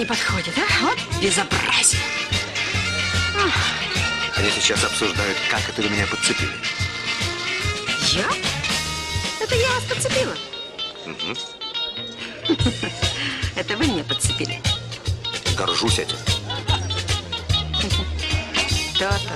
подходит, а? Вот безобразие. Они сейчас обсуждают, как это вы меня подцепили. Я? Это я вас подцепила. Это вы меня подцепили. Горжусь этим. То-то.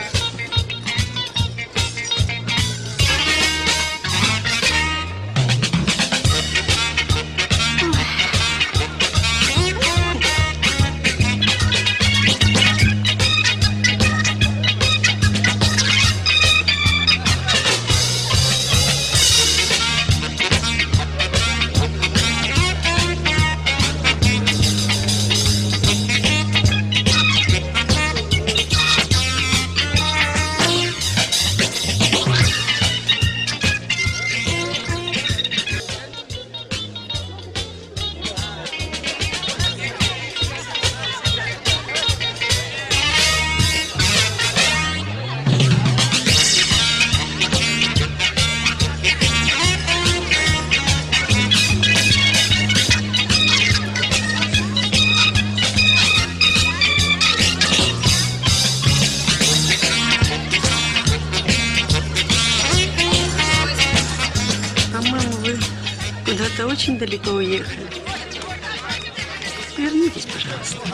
Куда-то очень далеко уехали. Вернитесь, пожалуйста.